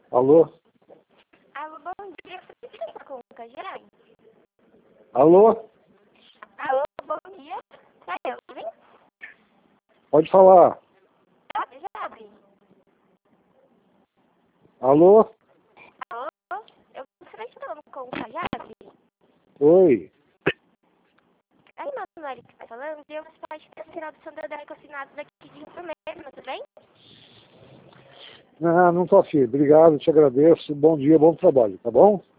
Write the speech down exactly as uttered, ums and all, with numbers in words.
Alô? Alô, bom dia. Você está com o Cajai? Alô? Alô, bom dia. Tá eu, hein? Pode falar. Jabe, Jabe. Alô? Alô? Eu gostaria de estar falando com o Cajai. Oi. Aí, Manuel, que está falando, e eu faço parte da final do Santander assinado daqui de Rio Primeiro, tudo bem? Não, não tô afim. Obrigado, te agradeço. Bom dia, bom trabalho, tá bom?